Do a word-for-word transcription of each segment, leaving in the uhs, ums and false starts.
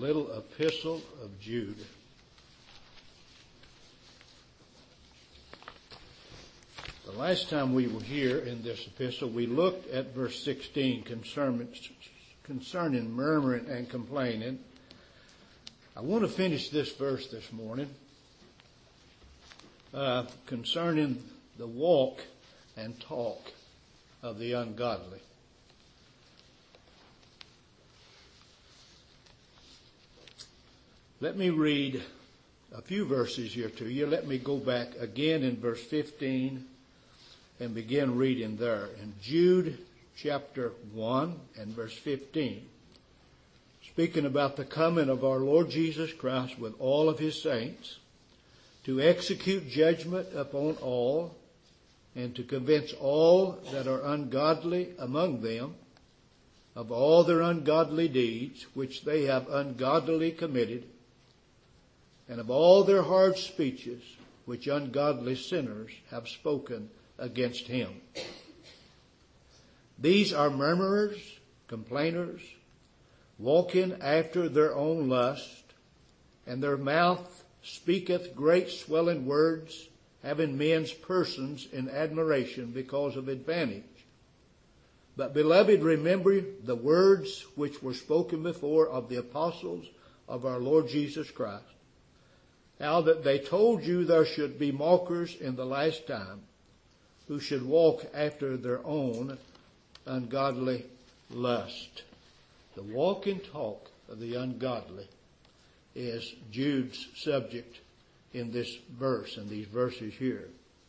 little epistle of Jude. The last time we were here in this epistle, we looked at verse sixteen concerning, concerning murmuring and complaining. I want to finish this verse this morning uh, concerning the walk and talk of the ungodly. Let me read a few verses here to you. Let me go back again in verse fifteen and begin reading there. In Jude chapter one and verse fifteen, speaking about the coming of our Lord Jesus Christ with all of his saints, to execute judgment upon all, and to convince all that are ungodly among them of all their ungodly deeds which they have ungodlily committed, and of all their hard speeches which ungodly sinners have spoken against him. These are murmurers, complainers, walking after their own lust, and their mouth speaketh great swelling words, having men's persons in admiration because of advantage. But, beloved, remember the words which were spoken before of the apostles of our Lord Jesus Christ, how that they told you there should be mockers in the last time, who should walk after their own ungodly lust. The walk and talk of the ungodly is Jude's subject in this verse, in these verses here.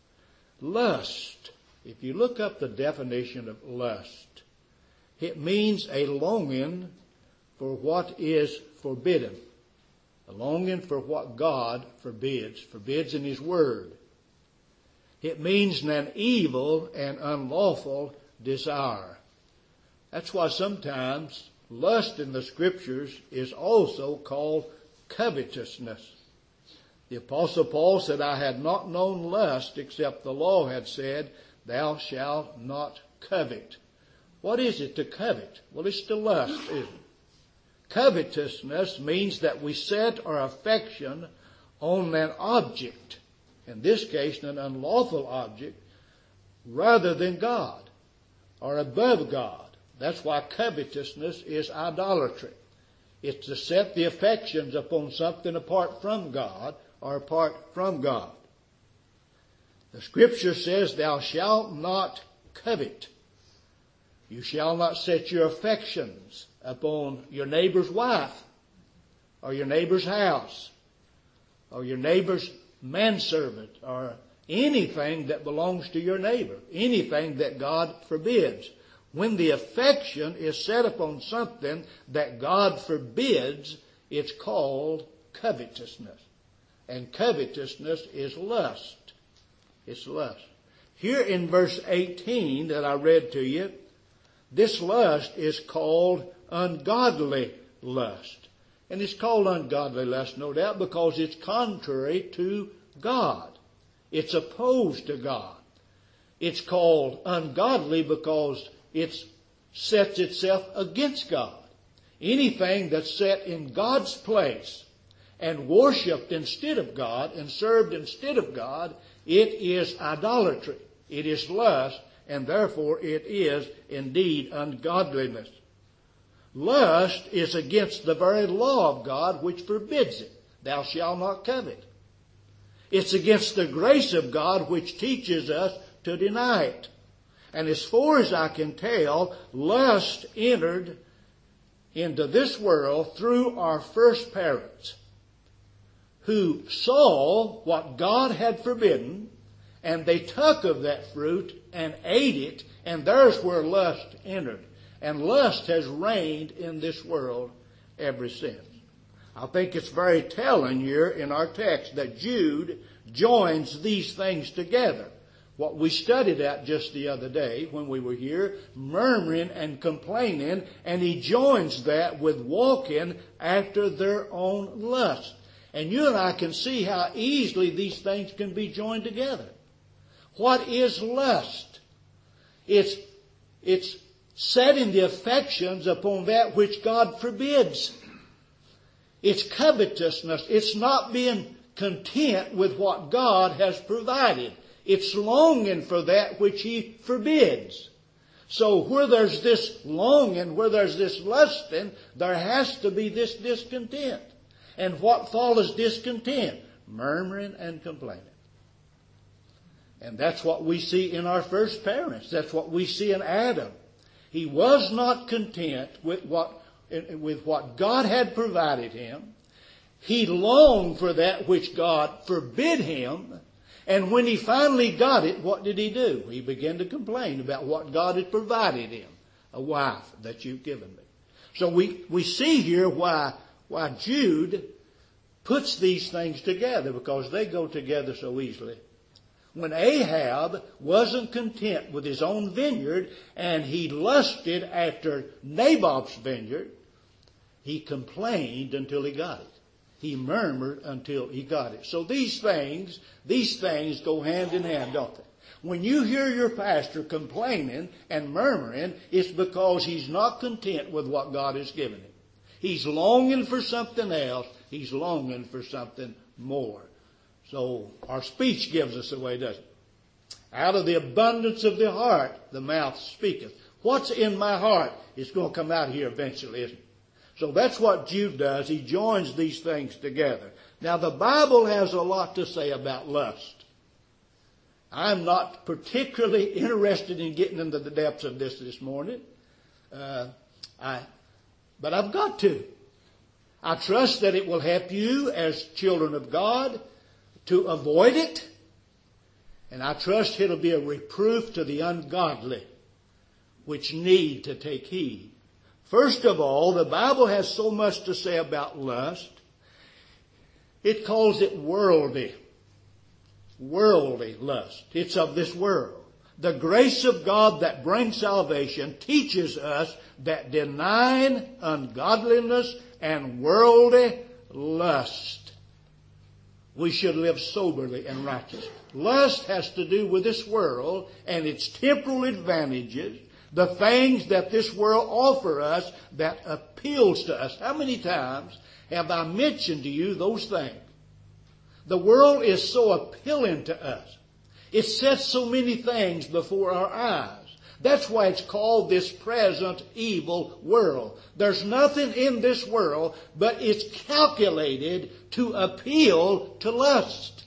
Lust. If you look up the definition of lust, it means a longing for what is forbidden. A longing for what God forbids, forbids in his word. It means an evil and unlawful desire. That's why sometimes lust in the scriptures is also called covetousness. The Apostle Paul said, I had not known lust except the law had said, thou shalt not covet. What is it to covet? Well, it's to lust, isn't it? Covetousness means that we set our affection on an object, in this case an unlawful object, rather than God or above God. That's why covetousness is idolatry. It's to set the affections upon something apart from God or apart from God. The scripture says, thou shalt not covet. You shall not set your affections upon your neighbor's wife or your neighbor's house or your neighbor's manservant or anything that belongs to your neighbor, anything that God forbids. When the affection is set upon something that God forbids, it's called covetousness. And covetousness is lust. It's lust. Here in verse eighteen that I read to you, this lust is called ungodly lust. And it's called ungodly lust, no doubt, because it's contrary to God. It's opposed to God. It's called ungodly because it sets itself against God. Anything that's set in God's place and worshipped instead of God and served instead of God, it is idolatry. It is lust, and therefore it is indeed ungodliness. Lust is against the very law of God which forbids it. Thou shalt not covet. It's against the grace of God which teaches us to deny it. And as far as I can tell, lust entered into this world through our first parents, who saw what God had forbidden, and they took of that fruit and ate it, and there's where lust entered. And lust has reigned in this world ever since. I think it's very telling here in our text that Jude joins these things together. What we studied at just the other day when we were here, murmuring and complaining, and he joins that with walking after their own lust. And you and I can see how easily these things can be joined together. What is lust? It's, it's setting the affections upon that which God forbids. It's covetousness. It's not being content with what God has provided. It's longing for that which He forbids. So where there's this longing, where there's this lusting, there has to be this discontent. And what follows discontent? Murmuring and complaining. And that's what we see in our first parents. That's what we see in Adam. He was not content with what, with what God had provided him. He longed for that which God forbid him. And when he finally got it, what did he do? He began to complain about what God had provided him. A wife that you've given me. So we, we see here why, why Jude puts these things together, because they go together so easily. When Ahab wasn't content with his own vineyard and he lusted after Naboth's vineyard, he complained until he got it. He murmured until he got it. So these things, these things go hand in hand, don't they? When you hear your pastor complaining and murmuring, it's because he's not content with what God has given him. He's longing for something else. He's longing for something more. So our speech gives us away, doesn't it? Out of the abundance of the heart, the mouth speaketh. What's in my heart is going to come out here eventually, isn't it? So that's what Jude does. He joins these things together. Now the Bible has a lot to say about lust. I'm not particularly interested in getting into the depths of this this morning. Uh, I, but I've got to. I trust that it will help you as children of God to avoid it. And I trust it'll be a reproof to the ungodly, which need to take heed. First of all, the Bible has so much to say about lust. It calls it worldly. Worldly lust. It's of this world. The grace of God that brings salvation teaches us that denying ungodliness and worldly lust, we should live soberly and righteously. Lust has to do with this world and its temporal advantages, the things that this world offers us that appeals to us. How many times have I mentioned to you those things? The world is so appealing to us. It sets so many things before our eyes. That's why it's called this present evil world. There's nothing in this world, but it's calculated to appeal to lust.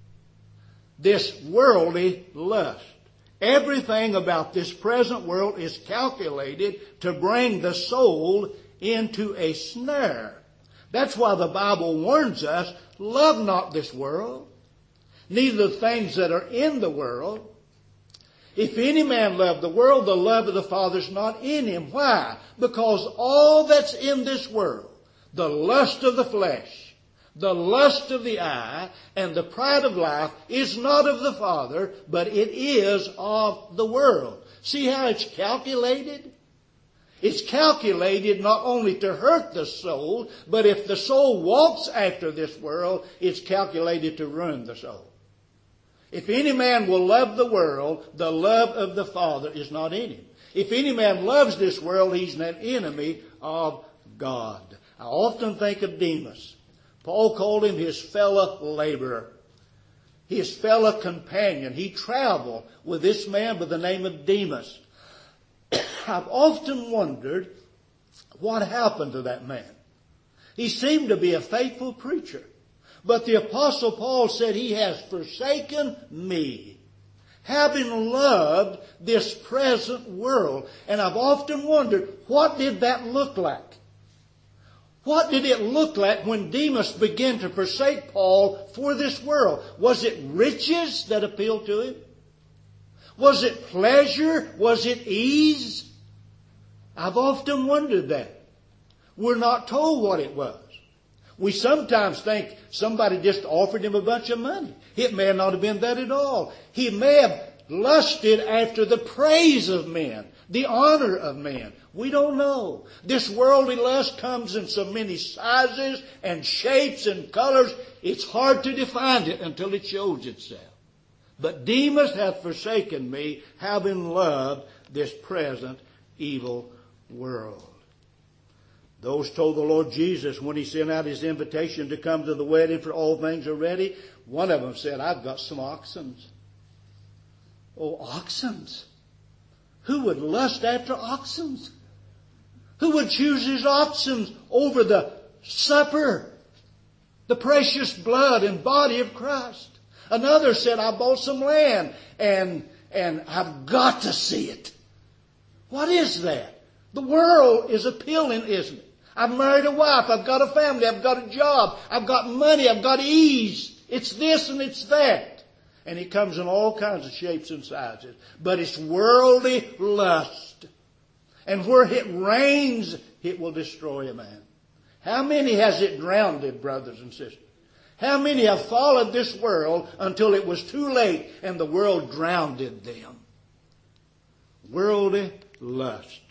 This worldly lust. Everything about this present world is calculated to bring the soul into a snare. That's why the Bible warns us, love not this world, neither the things that are in the world. If any man love the world, the love of the Father is not in him. Why? Because all that's in this world, the lust of the flesh, the lust of the eye, and the pride of life is not of the Father, but it is of the world. See how it's calculated? It's calculated not only to hurt the soul, but if the soul walks after this world, it's calculated to ruin the soul. If any man will love the world, the love of the Father is not in him. If any man loves this world, he's an enemy of God. I often think of Demas. Paul called him his fellow laborer, his fellow companion. He traveled with this man by the name of Demas. I've often wondered what happened to that man. He seemed to be a faithful preacher. But the Apostle Paul said he has forsaken me, having loved this present world. And I've often wondered, what did that look like? What did it look like when Demas began to forsake Paul for this world? Was it riches that appealed to him? Was it pleasure? Was it ease? I've often wondered that. We're not told what it was. We sometimes think somebody just offered him a bunch of money. It may not have been that at all. He may have lusted after the praise of men, the honor of men. We don't know. This worldly lust comes in so many sizes and shapes and colors. It's hard to define it until it shows itself. But Demas hath forsaken me, having loved this present evil world. Those told the Lord Jesus when he sent out his invitation to come to the wedding, for all things are ready. One of them said, I've got some oxens. Oh, oxens. Who would lust after oxens? Who would choose his oxen over the supper, the precious blood and body of Christ? Another said, I bought some land and, and I've got to see it. What is that? The world is appealing, isn't it? I've married a wife. I've got a family. I've got a job. I've got money. I've got ease. It's this and it's that. And it comes in all kinds of shapes and sizes. But it's worldly lust. And where it reigns, it will destroy a man. How many has it drowned, brothers and sisters? How many have followed this world until it was too late and the world drowned them? Worldly lust.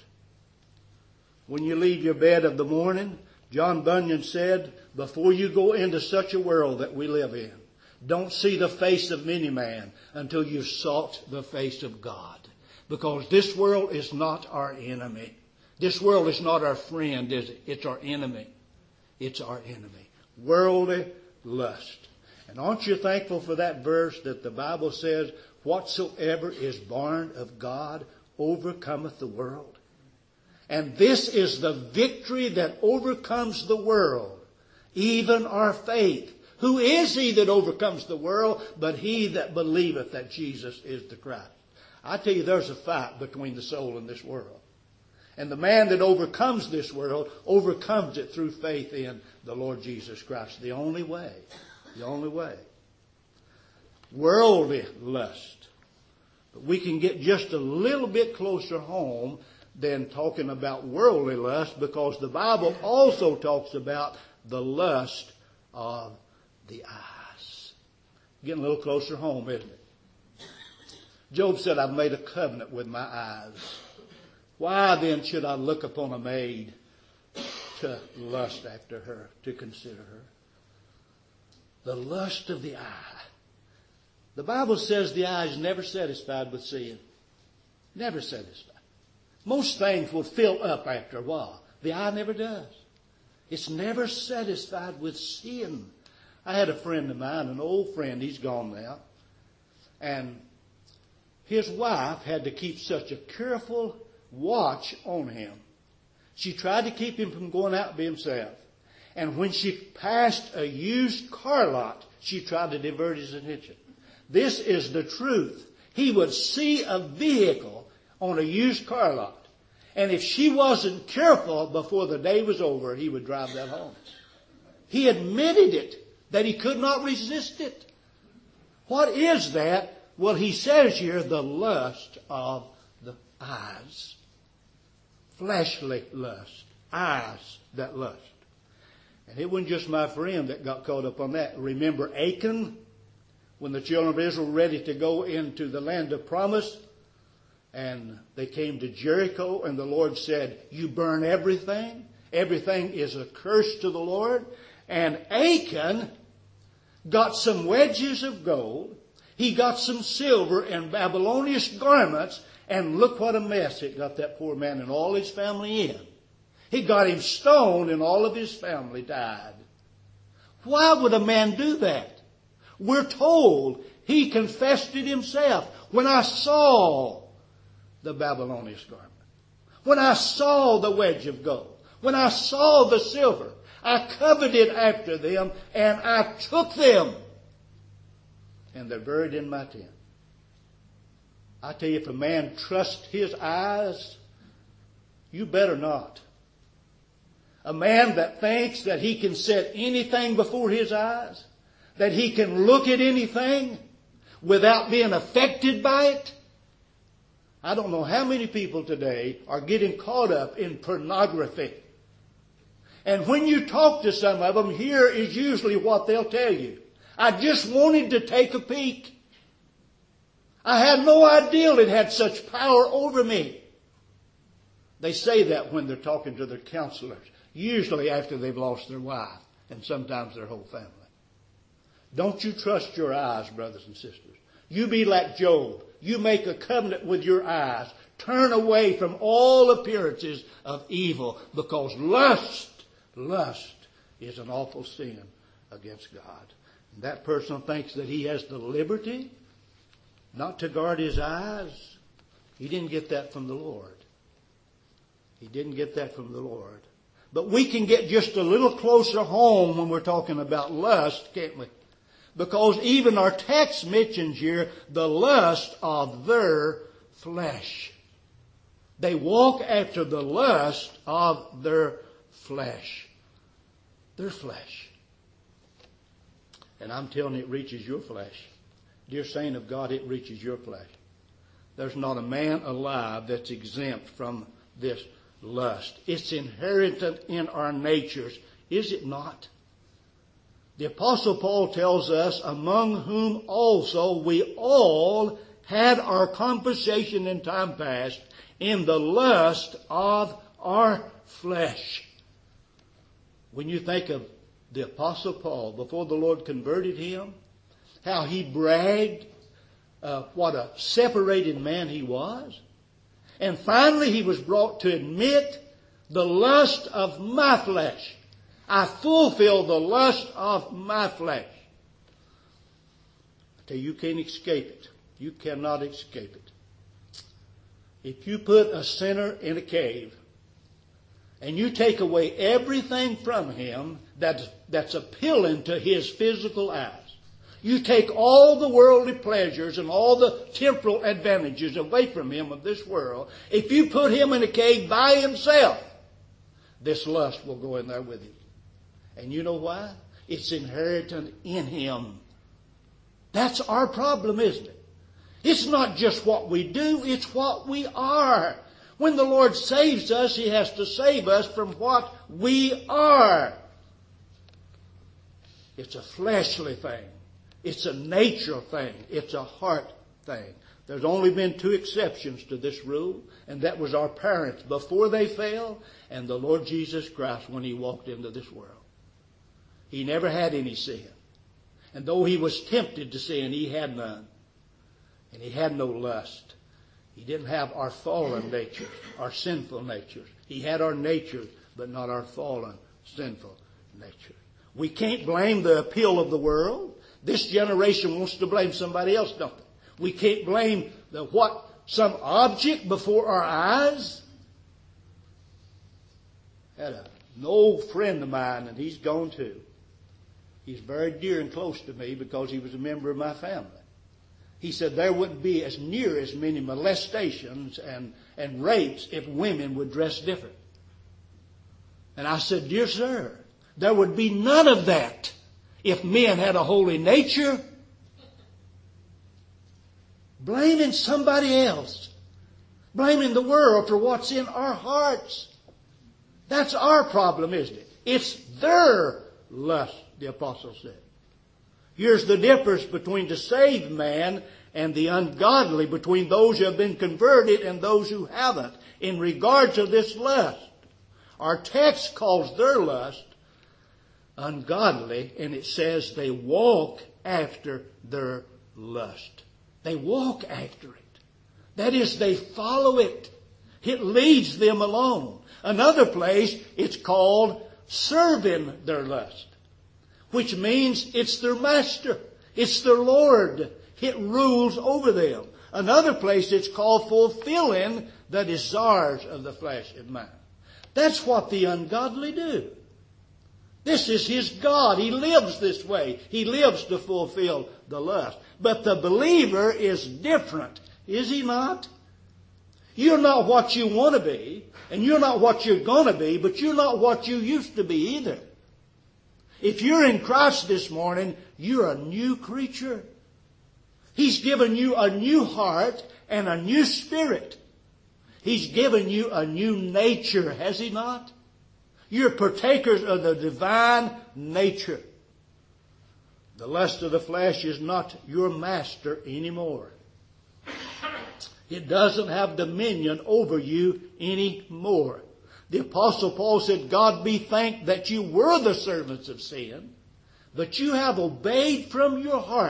When you leave your bed of the morning, John Bunyan said, before you go into such a world that we live in, don't see the face of any man until you've sought the face of God. Because this world is not our enemy. This world is not our friend, is it? It's our enemy. It's our enemy. Worldly lust. And aren't you thankful for that verse that the Bible says, whatsoever is born of God overcometh the world? And this is the victory that overcomes the world, even our faith. Who is he that overcomes the world but he that believeth that Jesus is the Christ? I tell you, there's a fight between the soul and this world. And the man that overcomes this world overcomes it through faith in the Lord Jesus Christ. The only way. The only way. Worldly lust. But we can get just a little bit closer home than talking about worldly lust, because the Bible also talks about the lust of the eyes. Getting a little closer home, isn't it? Job said, I've made a covenant with my eyes. Why then should I look upon a maid to lust after her, to consider her? The lust of the eye. The Bible says the eye is never satisfied with seeing. Never satisfied. Most things will fill up after a while. The eye never does. It's never satisfied with seeing. I had a friend of mine, an old friend, he's gone now. And his wife had to keep such a careful watch on him. She tried to keep him from going out by himself. And when she passed a used car lot, she tried to divert his attention. This is the truth. He would see a vehicle on a used car lot. And if she wasn't careful, before the day was over, he would drive that home. He admitted it, that he could not resist it. What is that? Well, he says here, the lust of the eyes. Fleshly lust. Eyes that lust. And it wasn't just my friend that got caught up on that. Remember Achan? When the children of Israel were ready to go into the land of promise, and they came to Jericho, and the Lord said, you burn everything. Everything is a curse to the Lord. And Achan got some wedges of gold. He got some silver and Babylonian garments. And look what a mess it got that poor man and all his family in. He got him stoned and all of his family died. Why would a man do that? We're told he confessed it himself. When I saw the Babylonian garment, when I saw the wedge of gold, when I saw the silver, I coveted after them and I took them. And they're buried in my tent. I tell you, if a man trusts his eyes, you better not. A man that thinks that he can set anything before his eyes, that he can look at anything without being affected by it. I don't know how many people today are getting caught up in pornography. And when you talk to some of them, here is usually what they'll tell you. I just wanted to take a peek. I had no idea it had such power over me. They say that when they're talking to their counselors, usually after they've lost their wife and sometimes their whole family. Don't you trust your eyes, brothers and sisters. You be like Job. You make a covenant with your eyes. Turn away from all appearances of evil, because lust, lust is an awful sin against God. And that person thinks that he has the liberty not to guard his eyes. He didn't get that from the Lord. He didn't get that from the Lord. But we can get just a little closer home when we're talking about lust, can't we? Because even our text mentions here the lust of their flesh. They walk after the lust of their flesh. Their flesh. And I'm telling you, it reaches your flesh. Dear saint of God, it reaches your flesh. There's not a man alive that's exempt from this lust. It's inherent in our natures, is it not? The Apostle Paul tells us, among whom also we all had our conversation in time past in the lust of our flesh. When you think of the Apostle Paul, before the Lord converted him, how he bragged uh, what a separated man he was. And finally he was brought to admit the lust of my flesh. I fulfill the lust of my flesh. I tell you, you can't escape it. You cannot escape it. If you put a sinner in a cave and you take away everything from him that's, that's appealing to his physical eyes, you take all the worldly pleasures and all the temporal advantages away from him of this world, if you put him in a cave by himself, this lust will go in there with him. And you know why? It's inherited in him. That's our problem, isn't it? It's not just what we do, it's what we are. When the Lord saves us, He has to save us from what we are. It's a fleshly thing. It's a nature thing. It's a heart thing. There's only been two exceptions to this rule, and that was our parents before they fell, and the Lord Jesus Christ when He walked into this world. He never had any sin. And though He was tempted to sin, He had none. And He had no lust. He didn't have our fallen natures, our sinful natures. He had our nature, but not our fallen, sinful nature. We can't blame the appeal of the world. This generation wants to blame somebody else, don't they? We can't blame the what, some object before our eyes. I had a, an old friend of mine, and he's gone too. He's very dear and close to me because he was a member of my family. He said there wouldn't be as near as many molestations and, and rapes if women would dress different. And I said, dear sir, there would be none of that if men had a holy nature. Blaming somebody else. Blaming the world for what's in our hearts. That's our problem, isn't it? It's their lust, the apostle said. Here's the difference between the saved man and the ungodly, between those who have been converted and those who haven't, in regard to this lust. Our text calls their lust ungodly, and it says they walk after their lust. They walk after it. That is, they follow it. It leads them along. Another place, it's called serving their lust, which means it's their master. It's their Lord. It rules over them. Another place, it's called fulfilling the desires of the flesh and mind. That's what the ungodly do. This is his God. He lives this way. He lives to fulfill the lust. But the believer is different, is he not? You're not what you want to be, and you're not what you're going to be, but you're not what you used to be either. If you're in Christ this morning, you're a new creature. He's given you a new heart and a new spirit. He's given you a new nature, has He not? You're partakers of the divine nature. The lust of the flesh is not your master anymore. It doesn't have dominion over you anymore. The Apostle Paul said, God be thanked that you were the servants of sin, but you have obeyed from your heart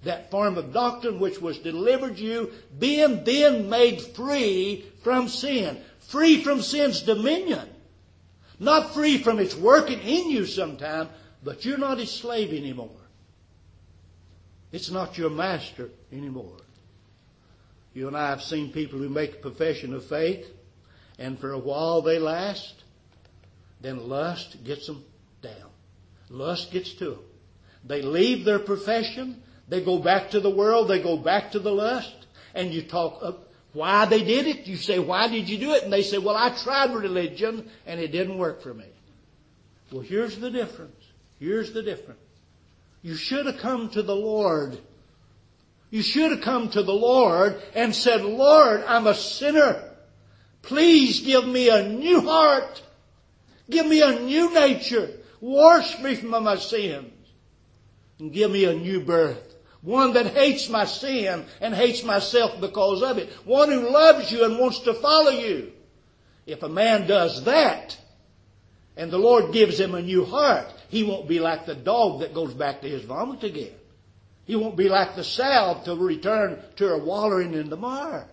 that form of doctrine which was delivered you, being then made free from sin. Free from sin's dominion. Not free from its working in you sometime, but you're not his slave anymore. It's not your master anymore. You and I have seen people who make a profession of faith, and for a while they last, then lust gets them down. Lust gets to them. They leave their profession, they go back to the world, they go back to the lust, and you talk up why they did it. You say, why did you do it? And they say, well, I tried religion and it didn't work for me. Well, here's the difference. Here's the difference. You should have come to the Lord. You should have come to the Lord and said, Lord, I'm a sinner. Please give me a new heart. Give me a new nature. Wash me from my sins. And give me a new birth. One that hates my sin and hates myself because of it. One who loves you and wants to follow you. If a man does that, and the Lord gives him a new heart, he won't be like the dog that goes back to his vomit again. He won't be like the sow to return to her wallowing in the mire.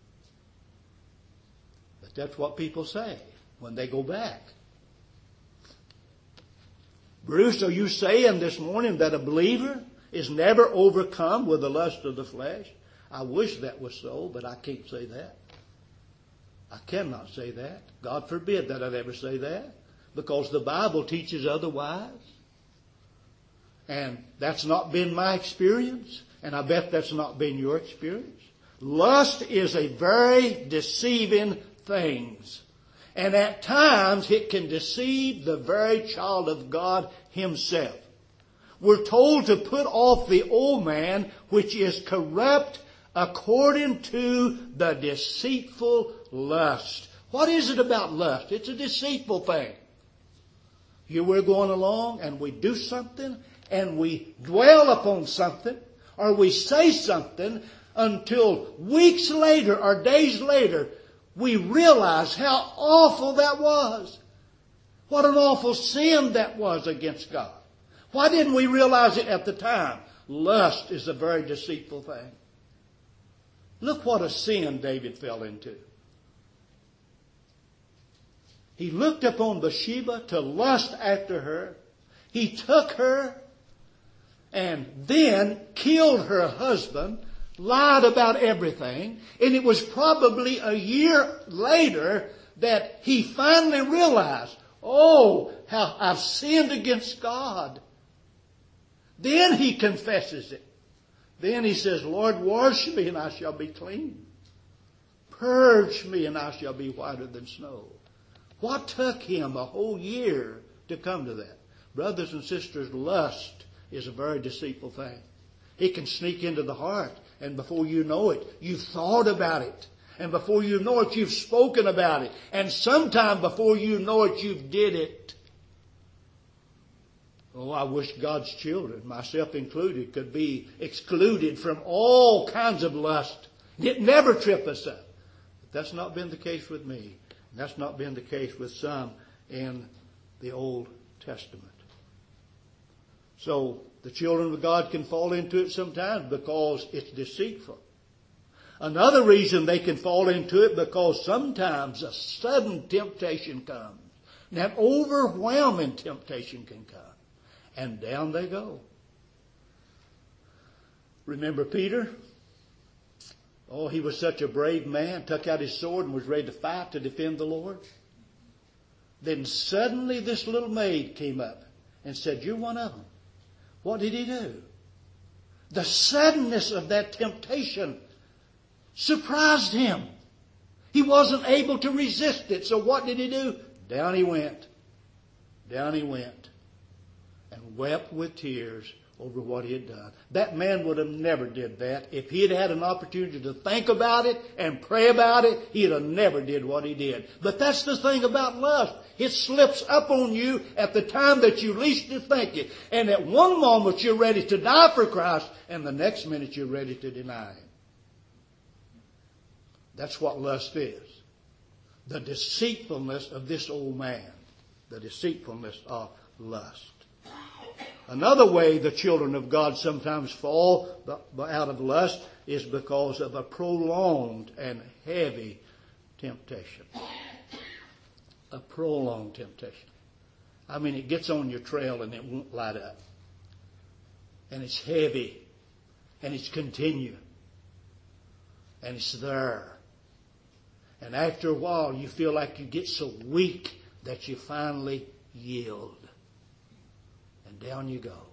But that's what people say when they go back. Bruce, are you saying this morning that a believer is never overcome with the lust of the flesh? I wish that was so, but I can't say that. I cannot say that. God forbid that I'd ever say that, because the Bible teaches otherwise. And that's not been my experience, and I bet that's not been your experience. Lust is a very deceiving thing. And at times it can deceive the very child of God himself. We're told to put off the old man, which is corrupt according to the deceitful lust. What is it about lust? It's a deceitful thing. Here we're going along and we do something and we dwell upon something or we say something until weeks later or days later we realize how awful that was. What an awful sin that was against God. Why didn't we realize it at the time? Lust is a very deceitful thing. Look what a sin David fell into. He looked upon Bathsheba to lust after her. He took her and then killed her husband, lied about everything, and it was probably a year later that he finally realized, oh, how I've sinned against God. Then he confesses it. Then he says, Lord, wash me and I shall be clean. Purge me and I shall be whiter than snow. What took him a whole year to come to that? Brothers and sisters, lust is a very deceitful thing. It can sneak into the heart, and before you know it, you've thought about it. And before you know it, you've spoken about it. And sometime before you know it, you've did it. Oh, I wish God's children, myself included, could be excluded from all kinds of lust. It never trip us up. But that's not been the case with me. That's not been the case with some in the Old Testament. So the children of God can fall into it sometimes because it's deceitful. Another reason they can fall into it because sometimes a sudden temptation comes. And an overwhelming temptation can come. And down they go. Remember Peter? Oh, he was such a brave man, took out his sword and was ready to fight to defend the Lord. Then suddenly this little maid came up and said, you're one of them. What did he do? The suddenness of that temptation surprised him. He wasn't able to resist it. So what did he do? Down he went. Down he went. And wept with tears over what he had done. That man would have never did that. If he had had an opportunity to think about it and pray about it, he'd have never did what he did. But that's the thing about lust. It slips up on you at the time that you least think it. And at one moment you're ready to die for Christ, and the next minute you're ready to deny Him. That's what lust is. The deceitfulness of this old man. The deceitfulness of lust. Another way the children of God sometimes fall out of lust is because of a prolonged and heavy temptation. A prolonged temptation. I mean, it gets on your trail and it won't light up. And it's heavy. And it's continued. And it's there. And after a while, you feel like you get so weak that you finally yield. And down you go.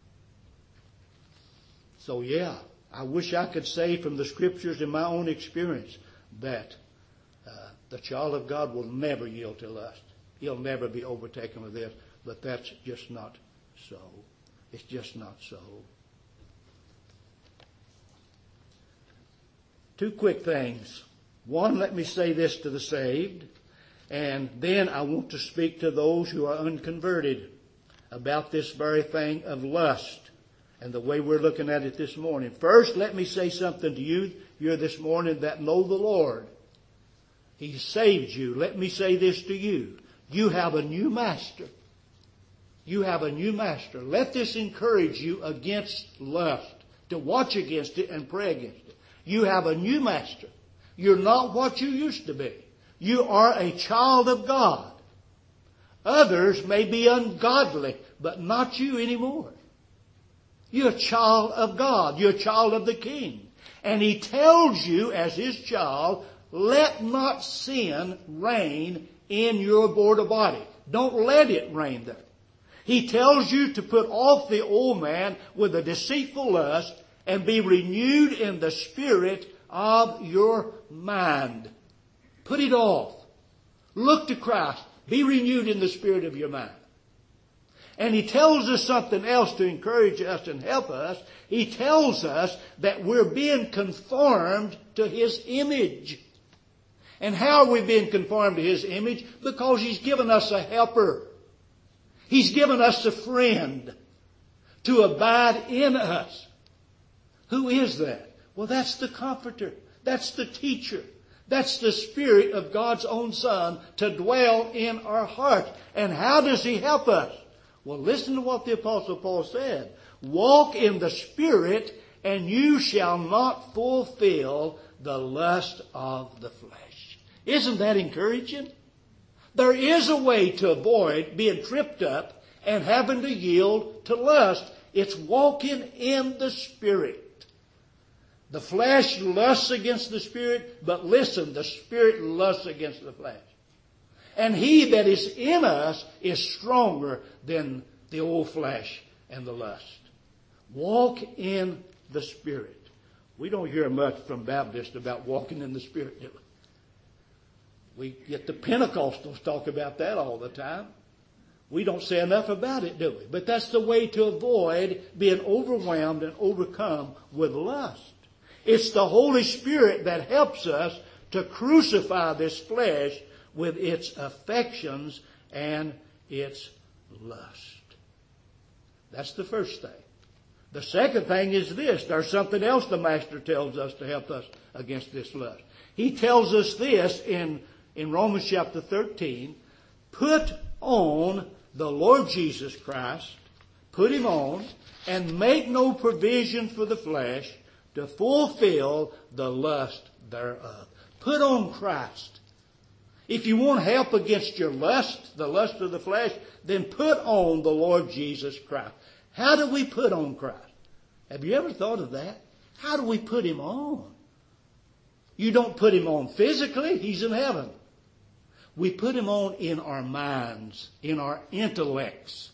So yeah, I wish I could say from the Scriptures and my own experience that uh, the child of God will never yield to lust. He'll never be overtaken with this. But that's just not so. It's just not so. Two quick things. One, let me say this to the saved. And then I want to speak to those who are unconverted about this very thing of lust and the way we're looking at it this morning. First, let me say something to you here this morning that know the Lord. He saved you. Let me say this to you. You have a new master. You have a new master. Let this encourage you against lust, to watch against it and pray against it. You have a new master. You're not what you used to be. You are a child of God. Others may be ungodly, but not you anymore. You're a child of God. You're a child of the King. And He tells you as His child, let not sin reign in your mortal body. Don't let it reign there. He tells you to put off the old man with a deceitful lust and be renewed in the spirit of your mind. Put it off. Look to Christ. Be renewed in the spirit of your mind. And He tells us something else to encourage us and help us. He tells us that we're being conformed to His image. And how are we being conformed to His image? Because He's given us a helper. He's given us a friend to abide in us. Who is that? Well, that's the Comforter. That's the Teacher. That's the Spirit of God's own Son to dwell in our heart. And how does He help us? Well, listen to what the Apostle Paul said. Walk in the Spirit, and you shall not fulfill the lust of the flesh. Isn't that encouraging? There is a way to avoid being tripped up and having to yield to lust. It's walking in the Spirit. The flesh lusts against the Spirit, but listen, the Spirit lusts against the flesh. And He that is in us is stronger than the old flesh and the lust. Walk in the Spirit. We don't hear much from Baptists about walking in the Spirit, do we? We get the Pentecostals talk about that all the time. We don't say enough about it, do we? But that's the way to avoid being overwhelmed and overcome with lust. It's the Holy Spirit that helps us to crucify this flesh with its affections and its lust. That's the first thing. The second thing is this. There's something else the Master tells us to help us against this lust. He tells us this in, in Romans chapter thirteen. Put on the Lord Jesus Christ. Put Him on. And make no provision for the flesh to fulfill the lust thereof. Put on Christ. If you want help against your lust, the lust of the flesh, then put on the Lord Jesus Christ. How do we put on Christ? Have you ever thought of that? How do we put Him on? You don't put Him on physically. He's in heaven. We put Him on in our minds, in our intellects.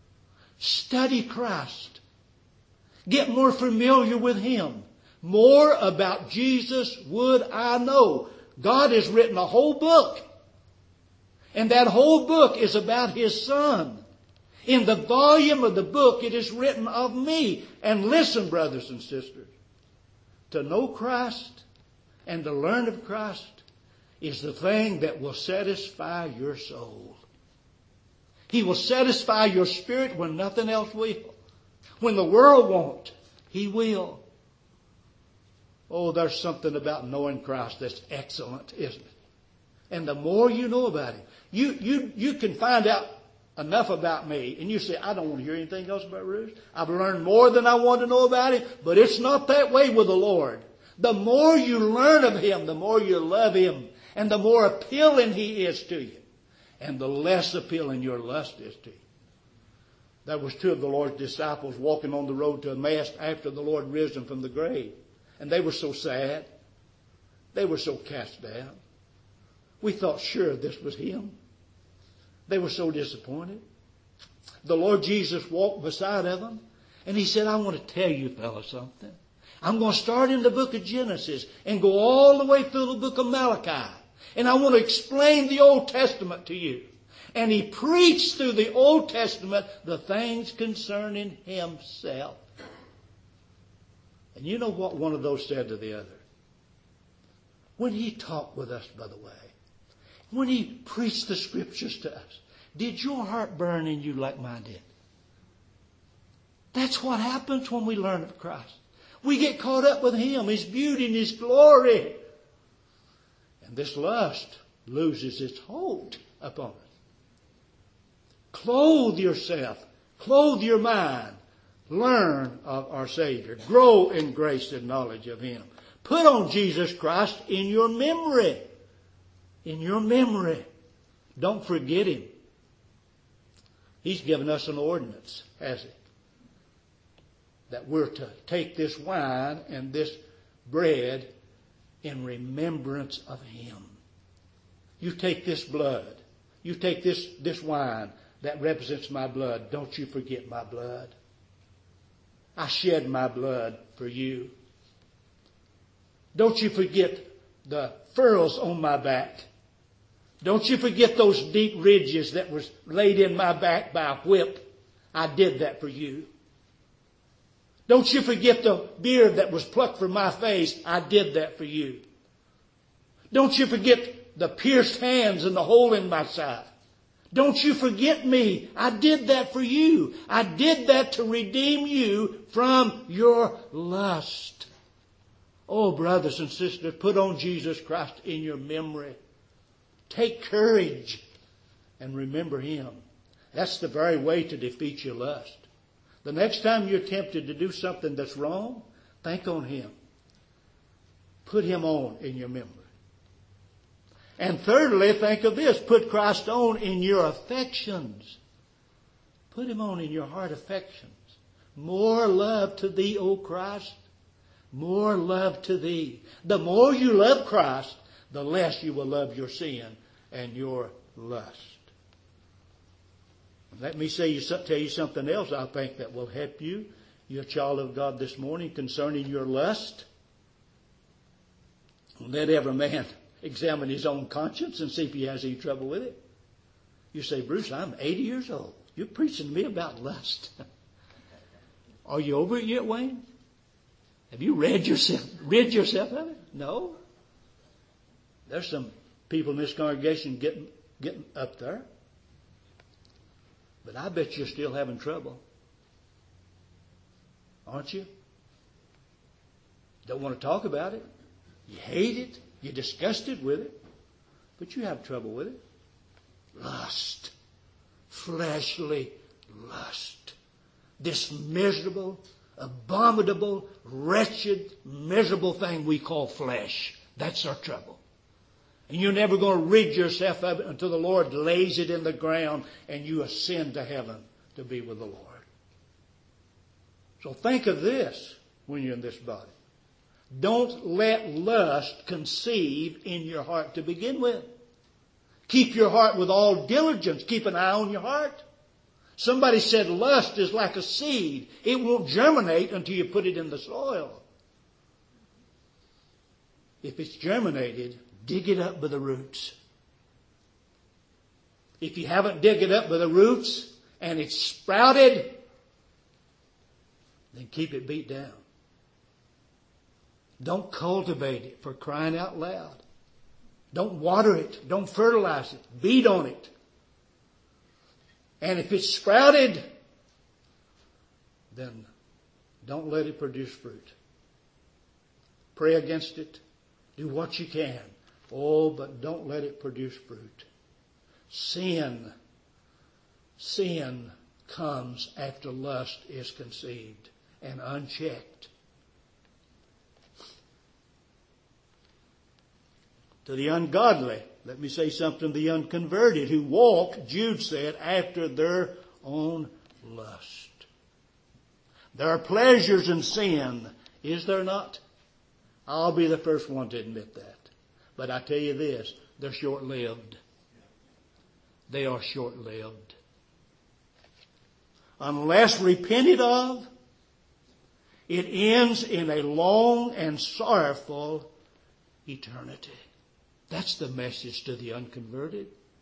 Study Christ. Get more familiar with Him. More about Jesus would I know. God has written a whole book. And that whole book is about His Son. In the volume of the book, it is written of me. And listen, brothers and sisters, to know Christ and to learn of Christ is the thing that will satisfy your soul. He will satisfy your spirit when nothing else will. When the world won't, He will. Oh, there's something about knowing Christ that's excellent, isn't it? And the more you know about Him, you, you, you can find out enough about me. And you say, I don't want to hear anything else about Bruce. I've learned more than I want to know about him. But it's not that way with the Lord. The more you learn of him, the more you love him. And the more appealing he is to you. And the less appealing your lust is to you. There was two of the Lord's disciples walking on the road to Emmaus after the Lord risen from the grave. And they were so sad. They were so cast down. We thought sure this was him. They were so disappointed. The Lord Jesus walked beside of them. And he said, I want to tell you fellas something. I'm going to start in the book of Genesis and go all the way through the book of Malachi. And I want to explain the Old Testament to you. And he preached through the Old Testament the things concerning himself. And you know what one of those said to the other? When he talked with us, by the way, when he preached the scriptures to us, did your heart burn in you like mine did? That's what happens when we learn of Christ. We get caught up with him, his beauty and his glory. And this lust loses its hold upon us. Clothe yourself. Clothe your mind. Learn of our Savior. Grow in grace and knowledge of him. Put on Jesus Christ in your memory. In your memory. Don't forget him. He's given us an ordinance, has he? That we're to take this wine and this bread in remembrance of him. You take this blood. You take this, this wine that represents my blood. Don't you forget my blood. I shed my blood for you. Don't you forget the furrows on my back. Don't you forget those deep ridges that was laid in my back by a whip. I did that for you. Don't you forget the beard that was plucked from my face. I did that for you. Don't you forget the pierced hands and the hole in my side. Don't you forget me. I did that for you. I did that to redeem you from your lust. Oh, brothers and sisters, put on Jesus Christ in your memory. Take courage and remember him. That's the very way to defeat your lust. The next time you're tempted to do something that's wrong, think on him. Put him on in your memory. And thirdly, think of this. Put Christ on in your affections. Put him on in your heart affections. More love to thee, O Christ. More love to thee. The more you love Christ, the less you will love your sin and your lust. Let me say you, tell you something else I think that will help you, you're a child of God this morning, concerning your lust. Let every man examine his own conscience and see if he has any trouble with it. You say, Bruce, I'm eighty years old. You're preaching to me about lust. Are you over it yet, Wayne? Have you read yourself, rid yourself of it? No. There's some people in this congregation getting, getting up there. But I bet you're still having trouble. Aren't you? Don't want to talk about it. You hate it. You're disgusted with it. But you have trouble with it. Lust. Fleshly lust. This miserable, abominable, wretched, miserable thing we call flesh. That's our trouble. And you're never going to rid yourself of it until the Lord lays it in the ground and you ascend to heaven to be with the Lord. So think of this when you're in this body. Don't let lust conceive in your heart to begin with. Keep your heart with all diligence. Keep an eye on your heart. Somebody said lust is like a seed. It won't germinate until you put it in the soil. If it's germinated, dig it up by the roots. If you haven't dig it up by the roots and it's sprouted, then keep it beat down. Don't cultivate it, for crying out loud. Don't water it. Don't fertilize it. Beat on it. And if it's sprouted, then don't let it produce fruit. Pray against it. Do what you can. Oh, but don't let it produce fruit. Sin sin comes after lust is conceived and unchecked. To the ungodly, let me say something, the unconverted who walk, Jude said, after their own lust. There are pleasures in sin, is there not? I'll be the first one to admit that. But I tell you this, they're short-lived. They are short-lived. Unless repented of, it ends in a long and sorrowful eternity. That's the message to the unconverted.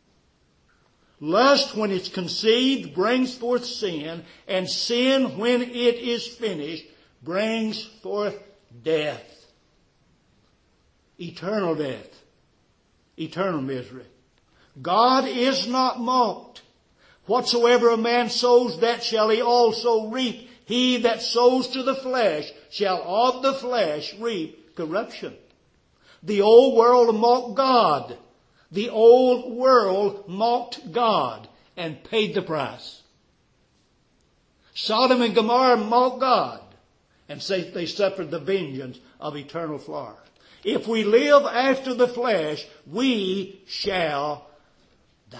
Lust, when it's conceived, brings forth sin, and sin, when it is finished, brings forth death. Eternal death. Eternal misery. God is not mocked. Whatsoever a man sows, that shall he also reap. He that sows to the flesh shall of the flesh reap corruption. The old world mocked God. The old world mocked God and paid the price. Sodom and Gomorrah mocked God and say they suffered the vengeance of eternal fire. If we live after the flesh, we shall die.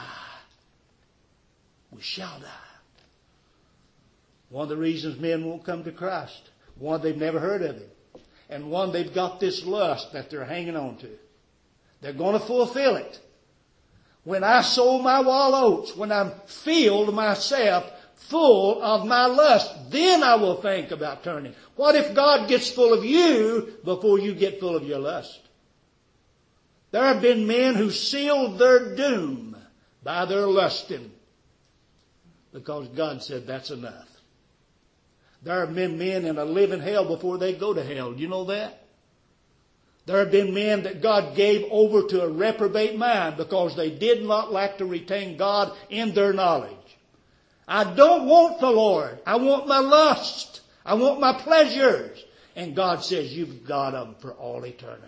We shall die. One of the reasons men won't come to Christ, one, they've never heard of Him. And one, they've got this lust that they're hanging on to. They're going to fulfill it. When I sow my wild oats, when I'm filled myself full of my lust, then I will think about turning. What if God gets full of you before you get full of your lust? There have been men who sealed their doom by their lusting because God said that's enough. There have been men in a living hell before they go to hell. Do you know that? There have been men that God gave over to a reprobate mind because they did not like to retain God in their knowledge. I don't want the Lord. I want my lust. I want my pleasures. And God says, you've got them for all eternity.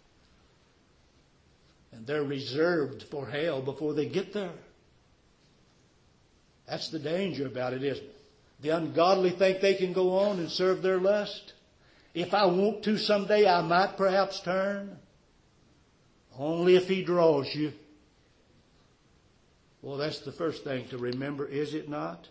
And they're reserved for hell before they get there. That's the danger about it, isn't it? The ungodly think they can go on and serve their lust. If I want to someday, I might perhaps turn. Only if He draws you. Well, that's the first thing to remember, is it not?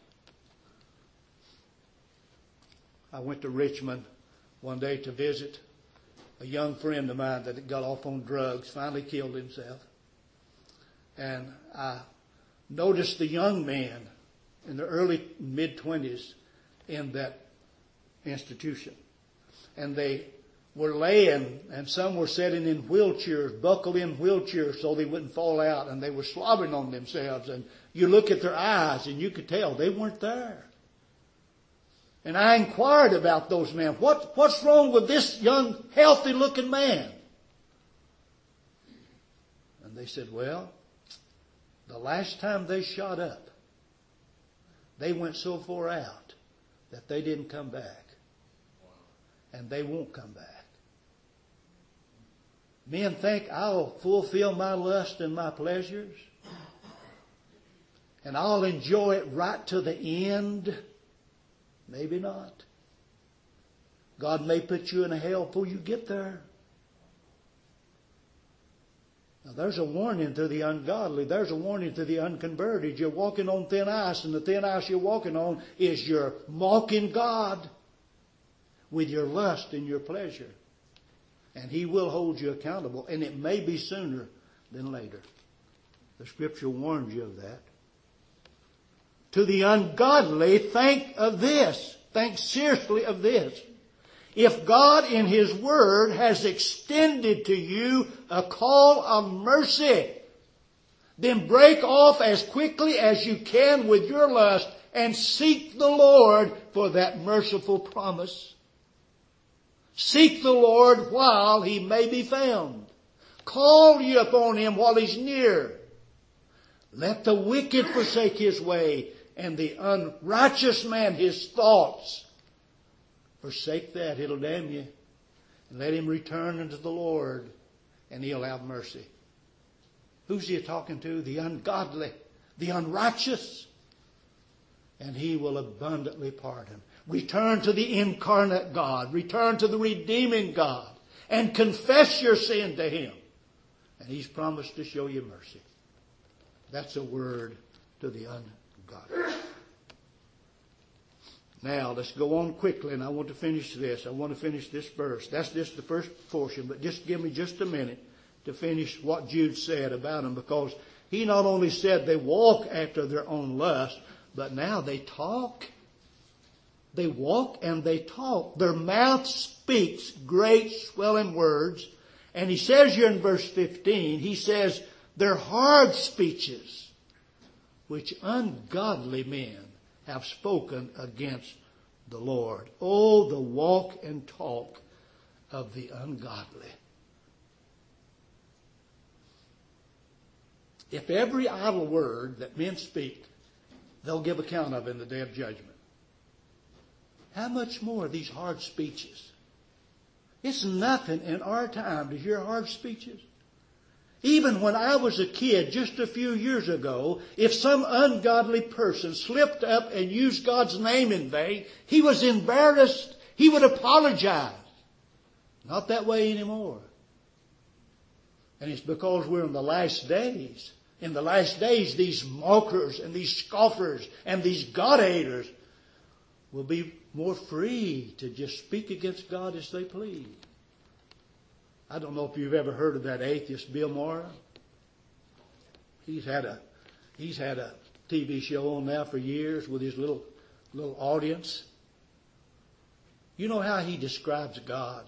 I went to Richmond one day to visit a young friend of mine that had got off on drugs, finally killed himself. And I noticed the young man in the early mid-twenties in that institution. And they were laying, and some were sitting in wheelchairs, buckled in wheelchairs so they wouldn't fall out, and they were slobbering on themselves. And you look at their eyes, and you could tell they weren't there. And I inquired about those men. What, what's wrong with this young, healthy-looking man? And they said, well, the last time they shot up, they went so far out that they didn't come back. And they won't come back. Men think I'll fulfill my lust and my pleasures, and I'll enjoy it right to the end. Maybe not. God may put you in a hell before you get there. Now there's a warning to the ungodly. There's a warning to the unconverted. You're walking on thin ice, and the thin ice you're walking on is you're mocking God with your lust and your pleasure. And He will hold you accountable, and it may be sooner than later. The Scripture warns you of that. To the ungodly, think of this. Think seriously of this. If God in His Word has extended to you a call of mercy, then break off as quickly as you can with your lust and seek the Lord for that merciful promise. Seek the Lord while He may be found. Call ye upon Him while He's near. Let the wicked forsake his way, and the unrighteous man his thoughts. Forsake that, it'll damn you. And let him return unto the Lord, and He'll have mercy. Who's He talking to? The ungodly, the unrighteous. and He will abundantly pardon. Return to the incarnate God. Return to the redeeming God. And confess your sin to Him. And He's promised to show you mercy. That's a word to the ungodly. Now, let's go on quickly, and I want to finish this. I want to finish this verse. That's just the first portion, but just give me just a minute to finish what Jude said about them, because he not only said they walk after their own lust, but now they talk. They walk and they talk. Their mouth speaks great swelling words. And he says here in verse fifteen, he says, their hard speeches, which ungodly men have spoken against the Lord. Oh, the walk and talk of the ungodly. If every idle word that men speak, they'll give account of in the day of judgment, how much more these hard speeches? It's nothing in our time to hear hard speeches. Even when I was a kid just a few years ago, if some ungodly person slipped up and used God's name in vain, he was embarrassed. He would apologize. Not that way anymore. And it's because we're in the last days. In the last days, these mockers and these scoffers and these God-haters will be more free to just speak against God as they please. I don't know if you've ever heard of that atheist, Bill Maher. He's had a he's had a T V show on now for years with his little little audience. You know how he describes God?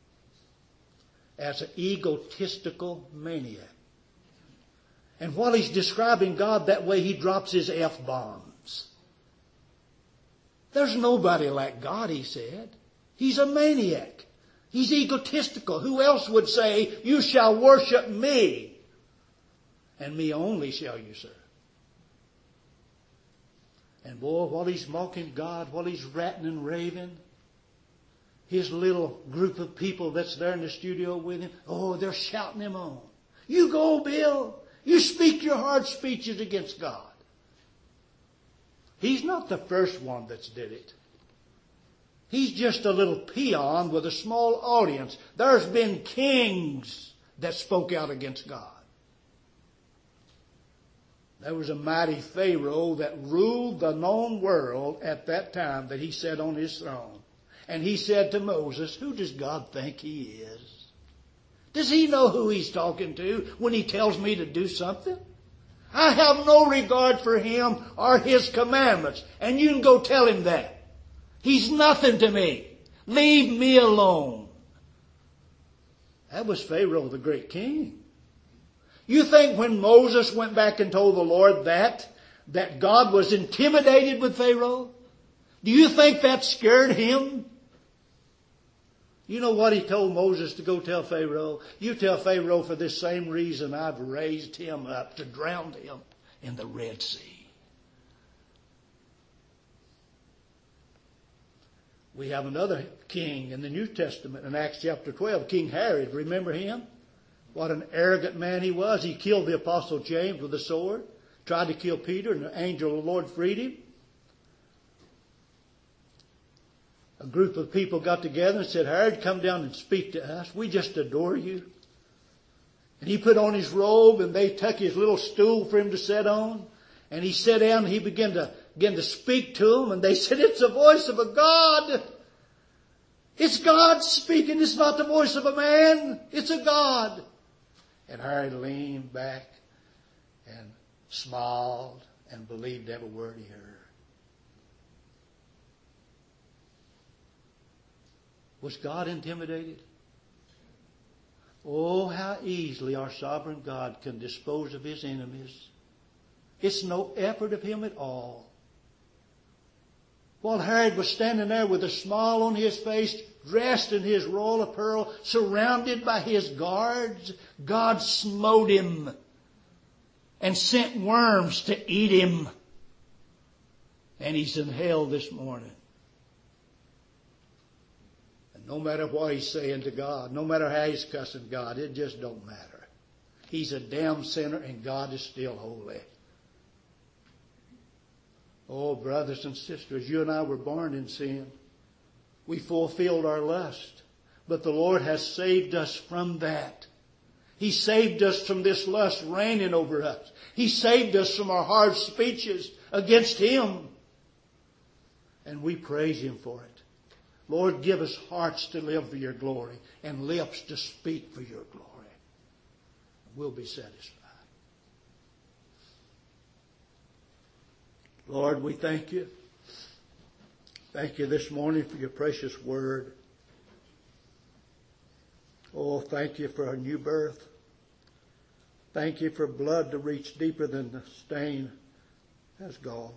As an egotistical maniac. And while he's describing God that way, he drops his F-bombs. There's nobody like God, he said. He's a maniac. He's egotistical. Who else would say, you shall worship me, and me only shall you serve? And boy, while he's mocking God, while he's ratting and raving, his little group of people that's there in the studio with him, oh, they're shouting him on. You go, Bill. You speak your hard speeches against God. He's not the first one that's did it. He's just a little peon with a small audience. There's been kings that spoke out against God. There was a mighty Pharaoh that ruled the known world at that time that he sat on his throne. And he said to Moses, who does God think he is? Does he know who he's talking to when he tells me to do something? I have no regard for him or his commandments. And you can go tell him that. He's nothing to me. Leave me alone. That was Pharaoh, the great king. You think when Moses went back and told the Lord that, that God was intimidated with Pharaoh? Do you think that scared him? You know what he told Moses to go tell Pharaoh? You tell Pharaoh, for this same reason I've raised him up to drown him in the Red Sea. We have another king in the New Testament in Acts chapter twelve, King Herod. Remember him? What an arrogant man he was. He killed the apostle James with a sword, tried to kill Peter, and the angel of the Lord freed him. A group of people got together and said, Herod, come down and speak to us. We just adore you. And he put on his robe and they took his little stool for him to sit on. And he sat down and he began to, began to speak to them. And they said, it's the voice of a God. It's God speaking. It's not the voice of a man. It's a God. And Herod leaned back and smiled and believed every word he heard. Was God intimidated? Oh, how easily our sovereign God can dispose of his enemies. It's no effort of him at all. While Herod was standing there with a smile on his face, dressed in his royal apparel, surrounded by his guards, God smote him and sent worms to eat him. And he's in hell this morning. No matter what he's saying to God, no matter how he's cussing God, it just don't matter. He's a damn sinner and God is still holy. Oh, brothers and sisters, you and I were born in sin. We fulfilled our lust. But the Lord has saved us from that. He saved us from this lust reigning over us. He saved us from our hard speeches against Him. And we praise Him for it. Lord, give us hearts to live for your glory and lips to speak for your glory. We'll be satisfied. Lord, we thank you. Thank you this morning for your precious word. Oh, thank you for a new birth. Thank you for blood to reach deeper than the stain has gone.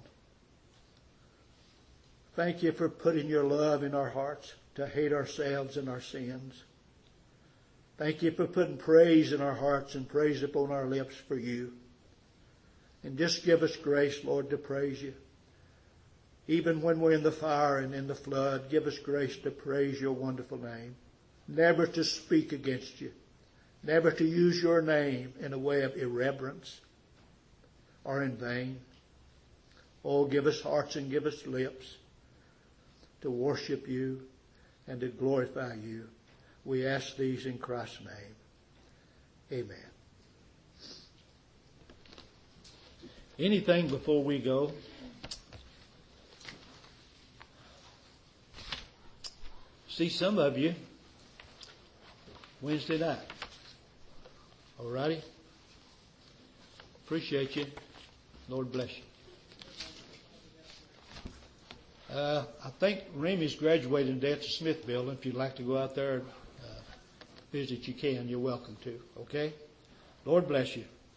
Thank you for putting your love in our hearts to hate ourselves and our sins. Thank you for putting praise in our hearts and praise upon our lips for you. And just give us grace, Lord, to praise you. Even when we're in the fire and in the flood, give us grace to praise your wonderful name. Never to speak against you. Never to use your name in a way of irreverence or in vain. Oh, give us hearts and give us lips to worship you and to glorify you. We ask these in Christ's name. Amen. Anything before we go? See some of you Wednesday night. All righty? Appreciate you. Lord bless you. Uh, I think Remy's graduating today at the Smith Building. If you'd like to go out there and uh, visit, you can. You're welcome to. Okay? Lord bless you.